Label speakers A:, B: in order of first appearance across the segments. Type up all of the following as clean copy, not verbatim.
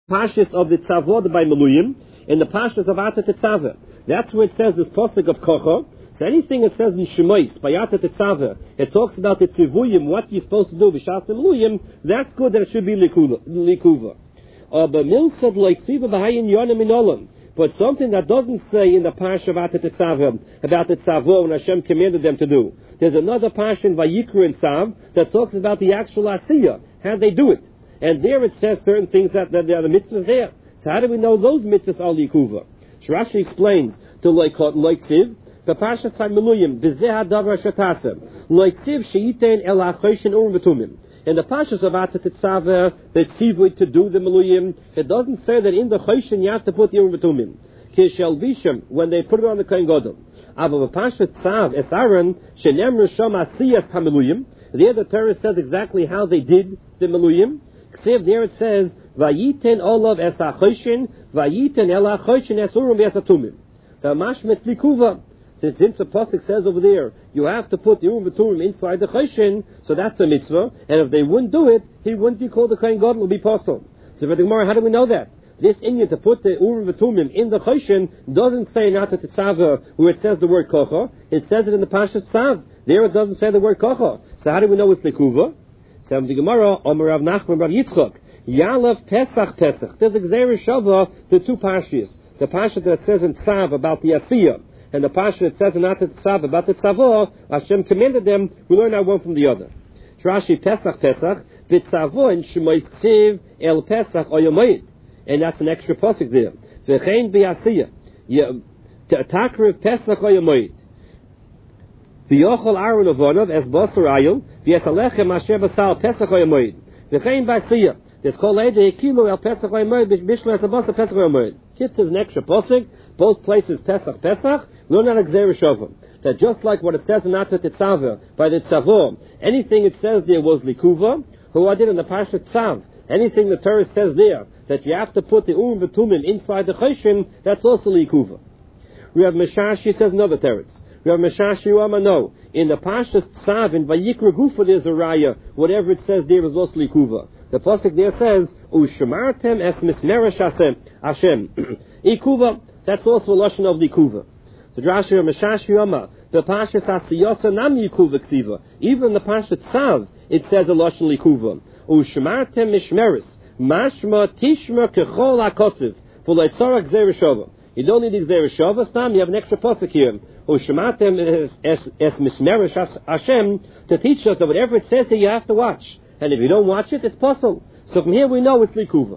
A: Pashas of the Tzavod by Meluyim, and the Pashas of Ata Tetzaveh. That's where it says this posuk of Kocha. So anything that says in Shemois, by Ata Tetzaveh, it talks about the Tzivuyim, what you're supposed to do, B'Shas Meluyim, that's good that it should be Likuva. But Milsad like Tziva B'Hayin Yonim Inolam. But something that doesn't say in the Parsha of Ata Tetzaveh about the Tzavor and Hashem commanded them to do. There's another Parsha in Vayikra and Tzav that talks about the actual Asiyah, how they do it. And there it says certain things that there are the mitzvahs there. So how do we know those mitzvahs are Likuva? Rashi explains to Loiksiv, the Parsha Tzad Meluyim, B'zeh HaDavar Shatasem, Loiksiv Sheiten El HaChoshen Urim V'tumim. In the Pashas of Ata Tetzaveh, the tzivui to do the Meluyim, it doesn't say that in the Choshen you have to put the Urim V'tumim. Kishel Bisham, when they put it on the Kohen Gadol. Aber the Pashas Tzav Es Aaron, Shenem Risham Asiyas HaMeluyim, there the Torah says exactly how they did the Meluyim. Ksiv, there it says, Vayiten Olav Es HaChoshen, Vayiten El HaChoshen Es Urim V'es HaTumim. The Mashmet Likuva. Since the Pasuk says over there, you have to put the Urim V'Tumim inside the Choshen, so that's a mitzvah, and if they wouldn't do it, he wouldn't be called the Kohen Gadol, it would be possible. So for the Gemara, how do we know that? This Inyan to put the Urim V'Tumim in the Choshen doesn't say not at the Tzava where it says the word Kocha, it says it in the Pashas Tzav. There it doesn't say the word Kocha. So how do we know it's Likuva? So the Gemara, Omer Rav Nachman Rav Yitzchak, Yalav Pesach Pesach. There's a Gzeir Shavah, the two Pashas. The Pasha that says in Tzav about the Asiyah, and the Pasha that says in Ata Tetzaveh about the Tzavor, Hashem commanded them, we learn out one from the other. Rashi Pesach Pesach, B'Tzavor and Shemois Ksiv El Pesach Oyomoid. And that's an extra pasuk there. V'chein B'Asiyah, Takriv Pesach Oyomoid. V'yochol Aaron Avonav Es Basar Ayil, V'yesalechem Asher Basal Pesach Oyomoid. V'chein B'Asiyah. There's called Ede Kilo El Pesach Oyomoid, Bishlo Es Basar Pesach Oyomoid. Kitz is an extra pasuk. Both places Pesach Pesach. Learn out Gzeir Shavah. That just like what it says in Ata Tetzaveh by the Tzavor, anything it says there was Likuva. Who I did in the Parsha Tzav. Anything the Torah says there that you have to put the Urim V'Tumim inside the Choshen, that's also Likuva. We have Meshashi says another teretz. We have Meshashi Amano in the Parsha Tzav in Vayikra Gufa there's a raya. Whatever it says there is also Likuva. The pasuk there says Ushamartem es mismeresh Hashem Ikuva. That's also a lashon of Likuva. So Rashi Meshashi Yoma, the Pashas Asiyasa Nam Yikuva Ksiva. Even the Pashas Tzav, it says a lashon Likuva. Ushmartem Mishmeris, Mashma Tishma Kechol HaKosiv, for Leitzara Gzeir Shavah. You don't need the Gzeir Shavah, Stam, you have an extra pasuk here. Ushmartem es Mishmeris Hashem, to teach us that whatever it says here you have to watch. And if you don't watch it, it's possible. So from here we know it's Likuva.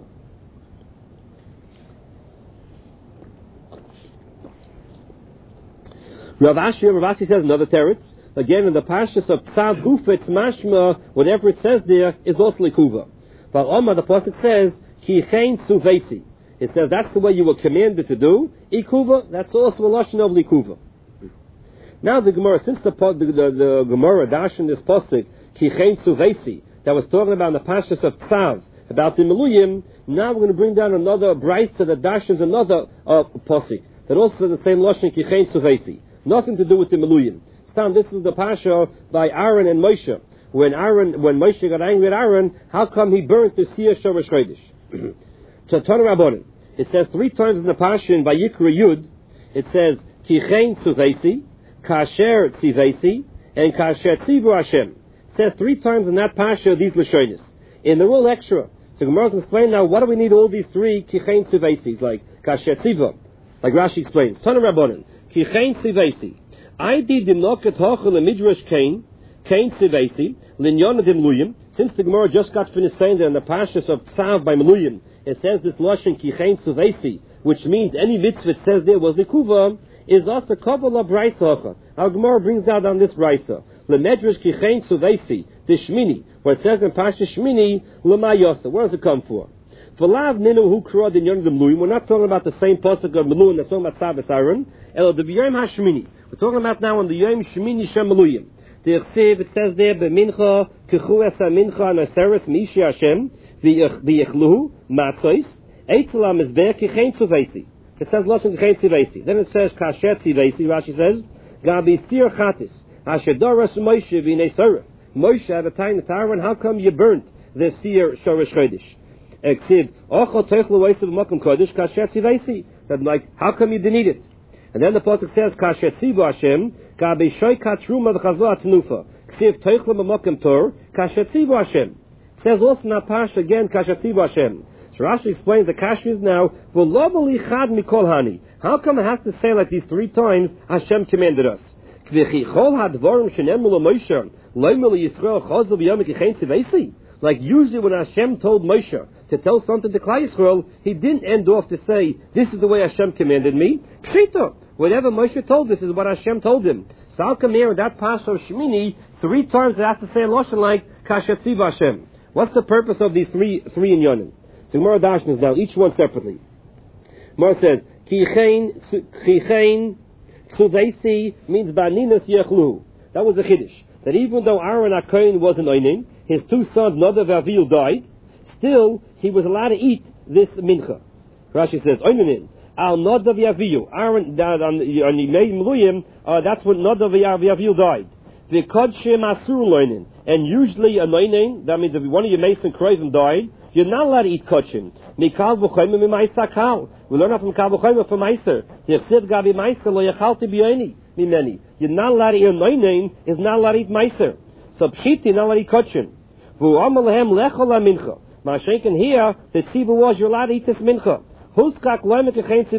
A: Rav Ashi says another teretz. Again, in the Parshas of Tzav Gufetz Mashma, whatever it says there is also Likuva. But Omar, the pasuk says, Ki Chein Suvesi. It says that's the way you were commanded to do. Ikuva, that's also a lashon of Likuva. Now the Gemara, since the Gemara dash in this pasuk, Ki Chein Suvesi, that was talking about in the Parshas of Tzav, about the Meluyim, now we're going to bring down another brayta that dashes another pasuk that also says the same lashon Ki Chein Suvesi. Nothing to do with the Meluyim. This is the Pasha by Aaron and Moshe. When Moshe got angry at Aaron, how come he burnt the Siyah Shoresh Chodesh? So Tana Rabbanan, it says 3 times in the Pasha in Vayikra Yud, it says Ki Chein Tzuvesi, Kasher Tzivesi, and Kasher Tzivu Hashem. It says 3 times in that Pasha these Lashonis. In the real extra. So Gemara can explain now, why do we need all these 3 Ki Chein Tzuvesis, like Kasher Tzivu? Like Rashi explains. Tana Rabbanan, Ki Chein Tzivesi. Aidi dimnoket hochel midrash kain tzivesi linyon dim luyim. Since the Gemara just got finished saying that in the Parshas of Tzav by Meluyim, it says this lashon ki chein tzivesi, which means any mitzvah it says there was likuva, is also kabbalah braysa hocha. Our Gemara brings out on this braysa lemedrash ki chein tzivesi the shmini, where it says in Parshas Shmini l'mayosa. Where does it come for? V'lav ninu hu krod linyon dim luyim. We're not talking about the same pasuk of Meluyim that's talking about Tzav Aaron. El the b'yom hashmini. We're talking about now on the Yom Shemini Shem Meluyim. The Chsiv, it says there, B'mincha, Kechu esa mincha naseres mishi Hashem, V'yichluhu, Matzois, Eitzel HaMizbeh, Kichein Tzuvesi. It says Lashon Kichein Tzuvesi. Then it says Kasher Tzivesi, Rashi says, Gabi Sir Chatis, Asher Doras Moshe V'nei Soref. Moshe, at the time of Aaron, how come you burnt the Sir Shoresh Chodesh? That like, how come you didn't eat it? And then the pasuk says, Kasher tzivu Hashem, ka b'shoy katruma v'chazo atnufa. Ksiv toichle b'mokem tor, Kasher tzivu Hashem. It says also in that parsha again, Kasher tzivu Hashem. So Rashi explains the kasha is now, v'lo chad mikol hani. How come it has to say like these 3 times, Hashem commanded us? K'vichi chol hadvorim shenemru l'Moshe, loymu l'Yisrael chazo b'yom k'chein tzivesi. Like usually when Hashem told Moshe to tell something to Klal Yisrael, he didn't end off to say, this is the way Hashem commanded me. Pshita. Whatever Moshe told, this is what Hashem told him. So how come here in that parsha of Shemini, 3 times it has to say a Lashon like, Kasher tzivu Hashem. What's the purpose of these three inyanim? So Gemara Dashnas now, each one separately. Gemara says, Kichein tzuvesi means Baninas yechlu. That was a Chiddush. That even though Aaron HaKohen wasn't oinin, his 2 sons, Nadav and Avihu, died, still he was allowed to eat this mincha. Rashi says, oinin, Al Nadav Yaviyu. Aaron, on the Mei Meluyim, that's when Nadav Yaviyu died. The Kodshim Asur Loinin. And usually a Noinin, that means if one of your Mason Kroivim died, you're not allowed to eat Kodshim. Mikal V'choyim Mimaisa Kal. We learn that from Kal V'choyim from Meiser. Yechsiv Gabi Meiser Lo Yechalti B'yoni Mimeni. You're not allowed to eat Noinin, is not allowed to eat Meiser. So Pshiti, not allowed to eat Kodshim. V'u'am Alehem Lechol HaMincha. Mashenken here, the Tzivu was, you're allowed to eat this Mincha. That's why Moshe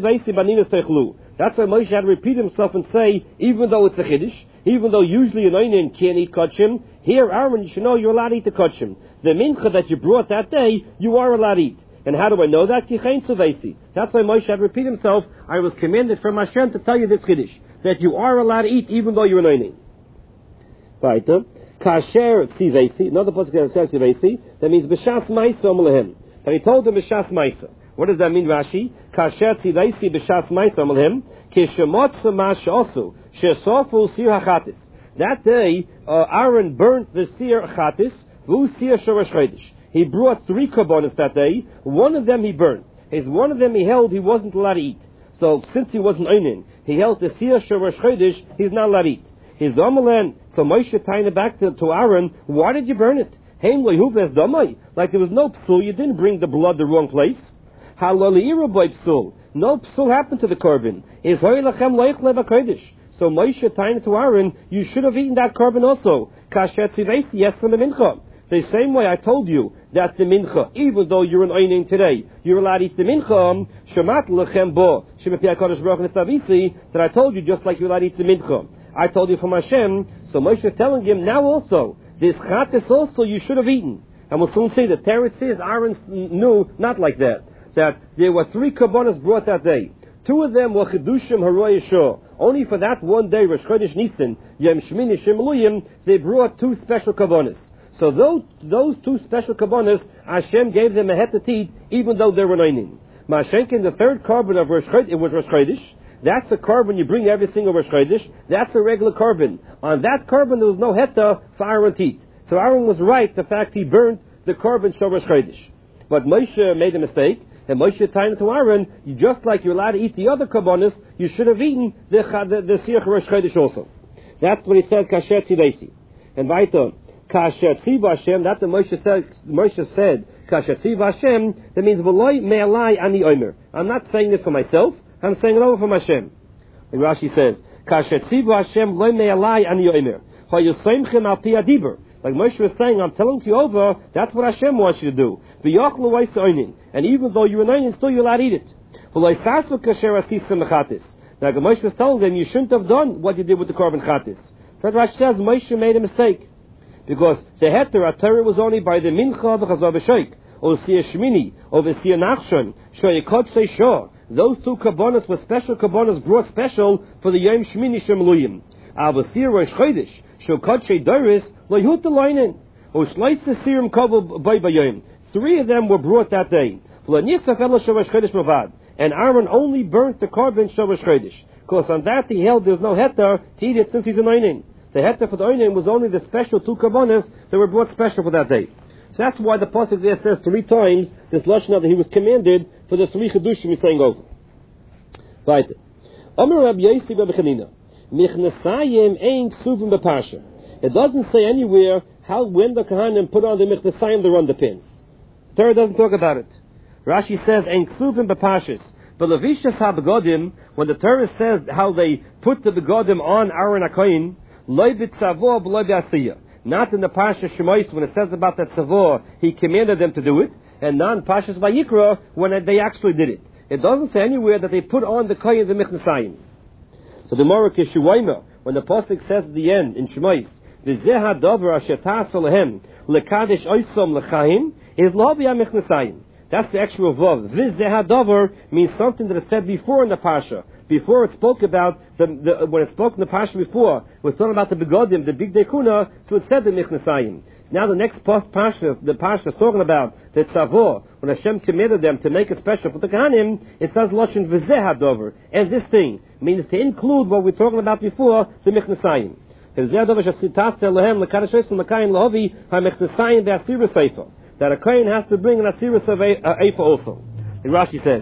A: had to repeat himself and say, even though it's a Chiddush, even though usually an Oinen can't eat Kodshim, here Aaron, you should know you're allowed to eat the Kodshim. The Mincha that you brought that day, you are allowed to eat. And how do I know that? That's why Moshe had to repeat himself, I was commanded from Hashem to tell you this Chiddush, that you are allowed to eat even though you're an Oinen. Weiter. Kasher tzivesi, another pasuk that says tzivesi, that means b'shas ma'isa omlehem. And he told them b'shas ma'isa. What does that mean, Rashi? Kasher tzivesi b'shas ma'isa omlehem, kishemot samash osu, shesofu sir hachatis. That day, Aaron burnt the sir hachatis, v'u sir shoresh chodesh. He brought 3 korbanos that day. One of them he burnt. One of them he held, he wasn't allowed to eat. So since he wasn't einin, he held the sir shoresh chodesh, he's not allowed to eat. His Amalan, so Moshe tying it back to Aaron, why did you burn it? Like there was no psul, you didn't bring the blood the wrong place. No psul happened to the korban. So Moshe tying it to Aaron, you should have eaten that korban also. The same way I told you that the mincha, even though you're an oinin today, you're allowed to eat the mincha, that I told you just like you're allowed to eat the mincha. I told you from Hashem, so Moshe is telling him, now also, this chatas also you should have eaten. And we'll soon see, the Teretz says Aaron knew not like that. That there were 3 korbanos brought that day. 2 of them were Chidushim Haroy Yeshua. Only for that one day, Rosh Chodesh Nisan, Yom Shmini Shemluyim, they brought 2 special korbanos. So those 2 special korbanos, Hashem gave them a het to eat, even though they were noinin. Mashenkin, the 3rd korban of Rosh Chodesh, it was Rosh Chodesh. That's a korban you bring every single Rosh Chodesh. That's a regular korban. On that korban there was no heta for Aaron to eat. So Aaron was right, the fact he burnt the korban shel Rosh Chodesh. But Moshe made a mistake, and Moshe tied it to Aaron, just like you're allowed to eat the other korbanos, you should have eaten the Siach Rosh Chodesh also. That's what he said, Kasher tzivesi. And weiter, Kasher tzivu Hashem, that's what Moshe said, Kasher tzivu Hashem, that means, V'loi me'alai ani omer. I'm not saying this for myself, I'm saying it over from Hashem. And Rashi says, Kasher tzivu Hashem loy me'alai ani omer. Ha'yusaimchem al pi adibur. Like Moshe was saying, I'm telling you over, that's what Hashem wants you to do. V'yochlu v'yis oinin. And even though you're an oinin, still you're allowed to eat it. V'loi fasu kasher asisem mechatis. Now Moshe was telling them, you shouldn't have done what you did with the korban chatis. So Rashi says, Moshe made a mistake. Because the heter, Torah was only by the mincha v'chazor v'shoik, or Siyah Shmini, or the Siyah Nachshon, shoyekot seishor. Those 2 korbanos were special korbanos brought special for the Yom Shmini Shemluyim. Avasir Rosh Chodesh, Shokot Sheidoris, Loyhut Loinen, or Shleitz Sirim Kobel Baybayim. 3 of them were brought that day. And Aaron only burnt the korban shel Rosh Chodesh. Because on that he held there's no heter to eat it since he's an oinin. The heter for the oinin was only the special 2 korbanos that were brought special for that day. So that's why the pasuk there says 3 times this lashon that he was commanded for the 3 chedushim he's saying over. Right. Amar Rabbi Yossi Rabbi Chanina, Michnasayim ein ksuvim b'parsha. It doesn't say anywhere when the Kohanim put on the Michnasayim, their underpants. Torah doesn't talk about it. Rashi says, "Ein ksuvim b'pashis." But levishas habegodim, when the Torah says how they put the begodim on Aaron HaKohen, loy b'tzavo b'loy b'asiyah. Not in the Parsha Shemais when it says about that tzavo, he commanded them to do it, and not in Parshas Vayikra when they actually did it. It doesn't say anywhere that they put on the Kohen the Michnasayim. So the Gemara Kishuayma, when the Pasuk says at the end in Shemais, "V'zeh hadavar asher ta'aseh lehem lekadesh oisom lechaim," is lo b'yamichnasayim. That's the actual vav. V'zeh hadavar means something that is said before in the Parsha. Before it spoke about when it spoke in the Parsha before, it was talking about the begodim, the big dekuna, so it said the michnasayim. Now the next Parsha, the Parsha is talking about the tzavor, when Hashem committed them to make it special for the Kohanim, it says Lashon v'zeh hadover, and this thing means to include what we're talking about before, the michnasayim. That a Kohen has to bring an asiris of Eifa also. And Rashi says,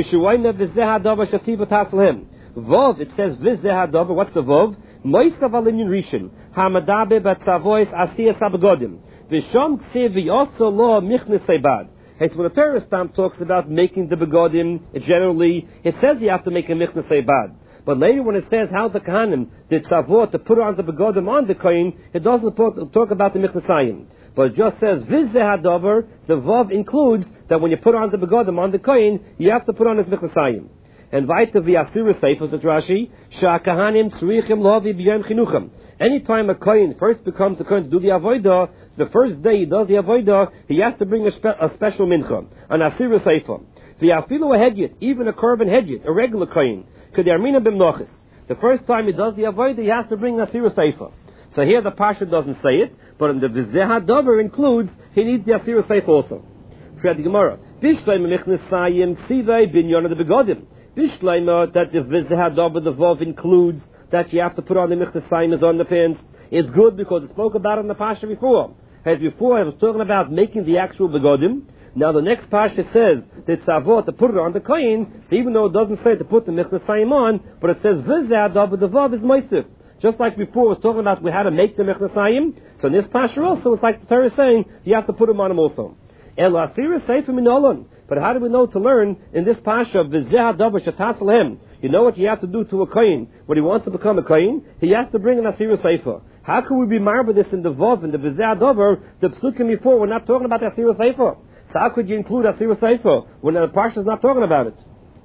A: Vov, it says v'zeh hadover, what's the Vov? Moisav alinyin rishon, hamadabe batzavois asiyas habegodim, v'shom ksiv v'yoso lo michnes sebad. It's when the Torah talks about making the begodim, generally, it says you have to make a michnes sebad. But later when it says how the Kohanim did tzavot to put on the begodim on the Kohen, it doesn't talk about the michnesayim. But it just says v'zeh hadover, the Vav includes that when you put on the begodim on the Kohen, you have to put on his michnesayim. And weiter v'yasir seifos at Rashi, sha'kahanim tzrichim lovi b'yom chinuchim. Anytime a Kohen first becomes a Kohen to do the avodah, the first day he does the avodah, he has to bring a special mincha, an asir seifos. V'yafilu a hedyet, even a korban hedyet, a regular Kohen, k'dermina b'mnochis. The first time he does the avodah, he has to bring an asir seifos. So here the Parsha doesn't say it, but in the v'zeh hadover includes, he needs the asir seifos also. Fred the Gemara, b'shleim michnesayim ksivei binyon of the begodim. Bishleima, that the v'zeh hadover, the Vav includes that you have to put on the michnesayim as on the pants. It's good because it spoke about it in the Parsha before. As before, I was talking about making the actual begodim. Now the next Parsha says that tzavot to put it on the kohen, so even though it doesn't say to put the michnesayim on, but it says v'zeh hadover, the Vav is moisif. Just like before, it was talking about we had to make the michnasayim. So in this Parsha also, it's like the Torah is saying, you have to put them on them also. El asir seifim inolan. But how do we know to learn in this Parsha of v'zeh hadover shetatz lehem? You know what you have to do to a kohen when he wants to become a kohen? He has to bring an asir seifa. How can we be marveled this in the Vav and the v'zeh hadover? The psukim before, we're not talking about the asir seifa. So how could you include asir seifa when the Parsha is not talking about it?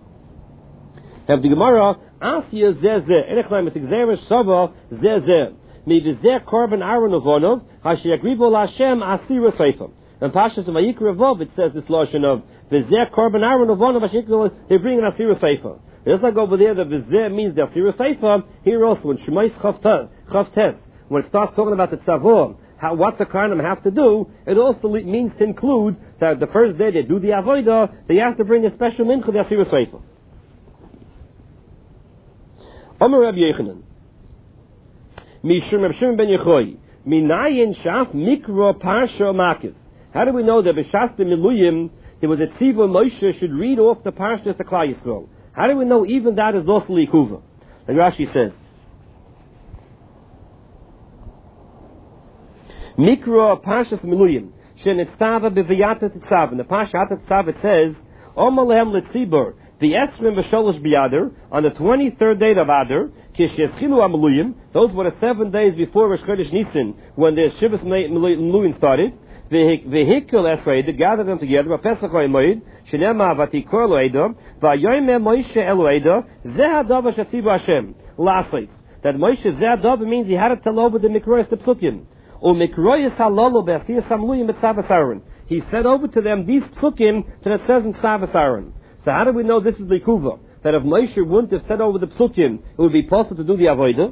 A: Have the Gemara, Asya zeh enechlaim et gzeres shava zeh mi v'zeh korban Aaron uvonov hasheyagrivo laHashem asir seifa. In Parshas Vayikra Vav it says this lashon of v'zeh korban Aaron uvonov hasheyagrivo, they bring an asir seifa. Just like over there, the v'zeh means the asir seifa. Here also, in Shemais Chav Tes, when it starts talking about the tzavor, what the Kohanim have to do, it also means to include that the first day they do the avodah, they have to bring a special mincha, the asir seifa. Omer Rabbi Yechanan, Mishum Rabbi Shimon ben Yochai, Minayin Shaf Mikro Parsha Makiv. How do we know that B'Shas Miluyim there was a tzivah Moshe should read off the Parsha to Klal Yisrael? How do we know even that is also likuva? And Rashi says, Mikro Parshas Miluyim Shenitzava b'Vayata Titzav. In the Parsha Titzav it says, Omer lehem letzibur. The Esrim v'Sholosh b'Yadar, on the 23rd day of Adar, Kishyeschilu HaMeluyim, those were the 7 days before Rosh Chodesh Nisan, when the Shivas Meluyim started, V'hikkel Esrei, they gathered them together, V'Pesach HaMoed, Shenema V'Tikor Lo Edo, V'Yoyme Moshe Elo Edo, Zeh HaDava Shatzivu Hashem, Lasais. That Moshe Zeh HaDava means he had to tell over the Mikroyas to Psukim. O Mikroyas HaLolo B'Asiyas HaMeluyim B'Tzavas Aaron. He said over to them these Psukim that it says in Tzavas Aaron. So how do we know this is likuva? That if Moshe wouldn't have said over the psukim, it would be possible to do the avodah.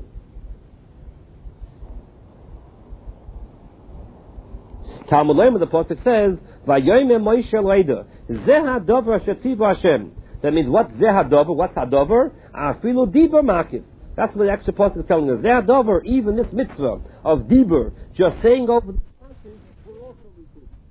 A: Talmud Lema, the pasuk says, "Vayoyme Moshe Leida Zeh Hadover Shetzivu Hashem." That means what Zeh Hadover? What's Hadover? Afilu Dibur Makiv. That's what the extra pasuk is telling us. Zeh Hadover, even this mitzvah of Dibur, just saying over the pasuk, will also be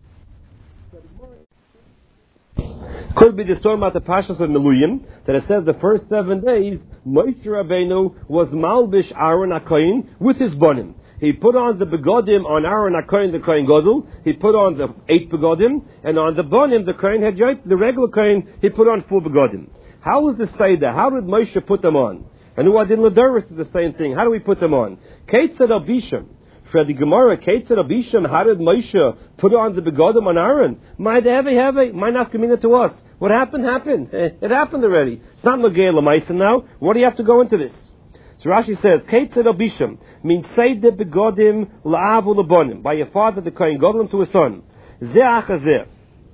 A: could be the story about the Parshas of Meluyim, that it says the first 7 days, Moshe Rabbeinu was Malbish Aaron HaKohen with his bonim. He put on the begodim on Aaron HaKohen, the Kohen Gadol. He put on the 8 begodim, and on the bonim, the Kohen Hadjait, the regular Kohen, he put on 4 begodim. How was the Seder? How did Moshe put them on? And who did Ladoris is the same thing. How do we put them on? Ketzad Abisham. For the Gemara, Ketzad Abisham, how did Moshe put on the begodim on Aaron? My heavy, my nafkamina to us. What happened, happened. It happened already. It's not Nogei L'Maisa now. What do you have to go into this? So Rashi says, Ketzad Abisham means Seder begodim la'av u'lebonim, by your father, the Kohen Gadol, to his son. Zeh achazeh.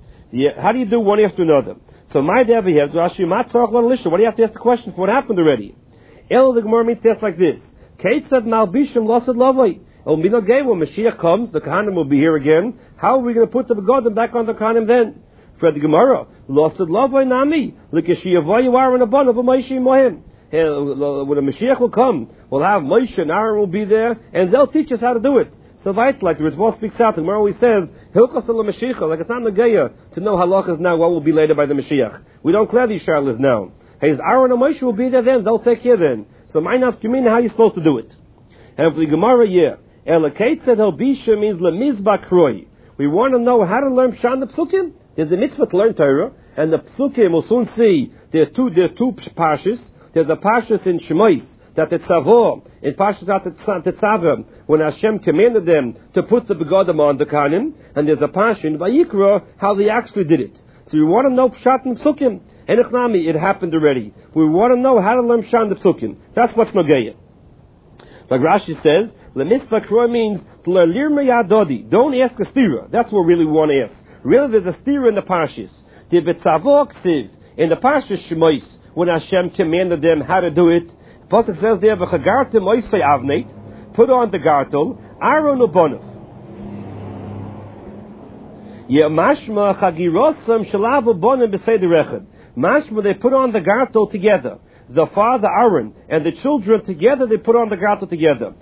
A: How do you do one after another? So my Devi has Rashi Matzach Lisha. What do you have to ask the question for? What happened already? El the Gemara means that's like this. Ketzad Malbishim Losad Lavai. El Minogay, when Mashiach comes, the Kohanim will be here again. How are we going to put the begodim back on the Kohanim then? For the Gemara, Losad Lavai Nami. L'keshiyavoyu Aaron Abanav Moshe Mohim. When the Mashiach will come, we'll have Moshe and Aaron will be there, and they'll teach us how to do it. So right, like the Rizvah speaks out, the Gemara always says, Hilchos Mashiach, like it's not Nagaya to know halachas now, what will be later by the Mashiach. We don't clear these sharlas now. Hey, Aaron and Moshe will be there then, they'll take care then. So Ma'inav Kimin, how are you supposed to do it? And for the Gemara, Elakate said Helbisha means Lemizbah Kroi. We want to know how to learn Pshan the Psukim. There's a mitzvah to learn Torah, and the Psukim will soon see there are two parshas. There's a parshas in Shemais, that it's Savo, in Parshas Tetzaveh, when Hashem commanded them to put the begodim on the Kohanim, and there's a parsha in Vayikra, how they actually did it. So we want to know Pshat and Psukim. And Echnami, it happened already. We want to know how to learn Pshat and Psukim. That's what's Nogeya. Like Rashi says, Lemispa Kroy means to learn Lirma Yadodi. Don't ask a stira. That's what really we want to ask. Really, there's a stira in the parshas. The Betzavo Ksiv, in the parshas Shemais, when Hashem commanded them how to do it, Pasuk says there, "V'chagartem oisei avneit," put on the gartel, Aaron u'bonav. Mashma chagirosam shalav u'bonav b'seder echad. Mashma, they put on the gartel together. The father Aaron and the children together, they put on the gartel together.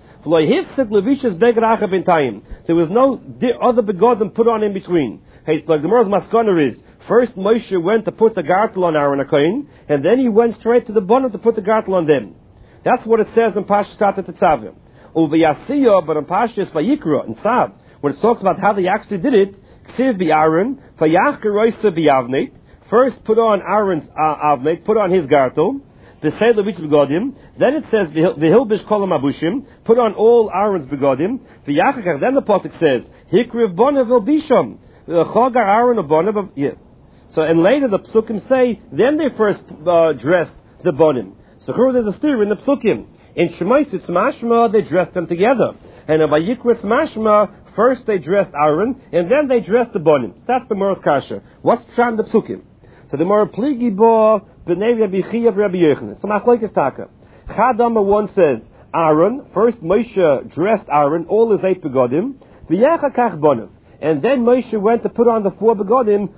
A: There was no other begodim put on in between. Hey, so the Gemara's maskana is, first Moshe went to put the gartel on Aaron HaKohen, and then he went straight to the bonim to put the gartel on them. That's what it says in Parshas Tetzaveh. Uvayasiya, but in Parshas Vayikra, in Tzav, when it talks about how they actually did it, Ksiv Aaron, Vayach Geroisa B'Avneit, first put on Aaron's Avneit, put on his gartel, the Seder which begodim, then it says V'hilbish Kolam Abushim, put on all Aaron's begodim, V'yachakach, then the Pasuk says, Hikriv Bonav V'Bisham, Chogar Aaron Bonav, yeah. So, and later the Psukim say, then they first dressed the bonim. So here there's a steer in the Psukim. In Shemais it's Mashma, they dressed them together. And in Vayikra it's Mashma, first they dressed Aaron, and then they dressed the bonim. That's the Moros Kasha. What's Pshan the Psukim? So the Mor Pligi Bo, B'nei Rabbi Chiya Rabbi Yochanan. So Machlokes Taka. Chadama 1 says, Aaron, first Moshe dressed Aaron, all his 8 begodim, V'yachakach bonim. And then Moshe went to put on the 4 begodim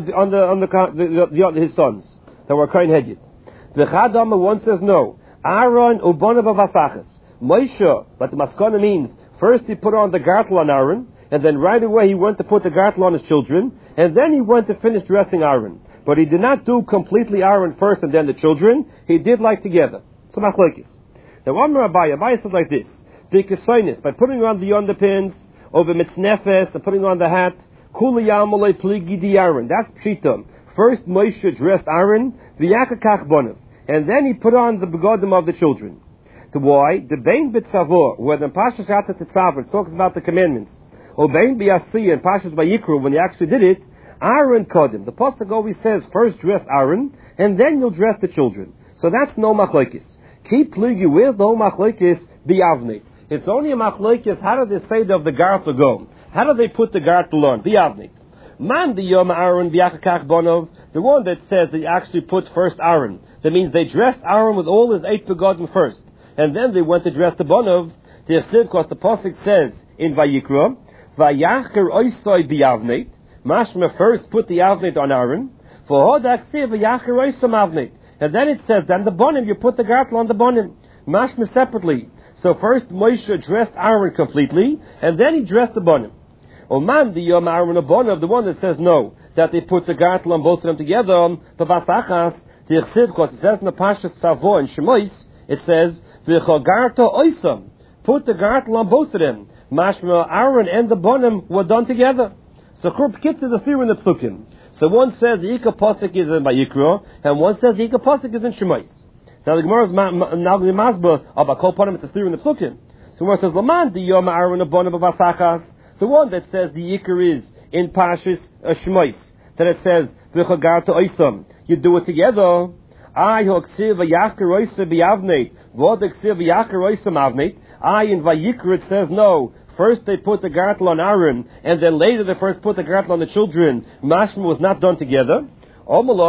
A: on his sons that were Kohen Hedjit. The Chadama 1 says no. Aaron ubonav avasachas. Moshe, but the maskana means first he put on the gartel on Aaron, and then right away he went to put the gartel on his children, and then he went to finish dressing Aaron. But he did not do completely Aaron first and then the children. He did like together. So machlokes. Now Amar Abaye says like this: B'kesonis, by putting on the underpins over mitznefes and putting on the hat, kuli yamalei pligi di Aaron. That's pshita. First Moshe dressed Aaron, v'yakakach bonav, and then he put on the begodim of the children. To why? The bein b'tzavor, where the Parshas Tetzaveh talks about the commandments, or bein b'yasiyah and Parshas Vayikra when he actually did it, Aaron kodim. The pasuk always says first dress Aaron, and then you'll dress the children. So that's no machlokes. Keep pligi. Where's the whole machlokes? B'yavnei. It's only a machlokes. How did the seder of the gartel go? How do they put the gartel on? B'yavnei. Man the yom Aaron v'yachakach bonov. The one that says they actually put first Aaron. That means they dressed Aaron with all his 8 begodim first, and then they went to dress the bonov. They said, because the pasuk says in Vayikra, Vayacher oisoi b'yavneit. Mashma first put the avneit on Aaron. For hodak siv vayacher oisam avneit. And then it says, then the bonim, you put the gartel on the bonim. Mashma separately. So first Moshe dressed Aaron completely, and then he dressed the bonim. Oman the yom Aaron bonav, the one that says no, that they put the gartel on both of them together. The vasachas, the chsid, because it says in the Parshas Savo and Shemois, it says v'chogarto oisam. put the gartel on both of them. Mashma, Aaron and the Bonim were done together. So Churp Kitz is a theory in the Psukim. So one says the Ika Pasuk is in Vayikra, and one says the Ika Pasuk is in Shemais. Now the Gemara is now the Masba about Kol Panim, it's a theory in the Psukim. So Gemara says, Laman, the Yom Aaron and Bonim of Asachas. The one that says the Ikar is in Pashis Shemais. That it says, V'chagar to Oisam. You do it together. I hoksiv v'yakar oisa b'yavneit. V'od hoksiv v'yakar oisa avneit. In Vayikra it says no. First they put the gartel on Aaron, and then later they first put the gartel on the children. Mashma was not done together.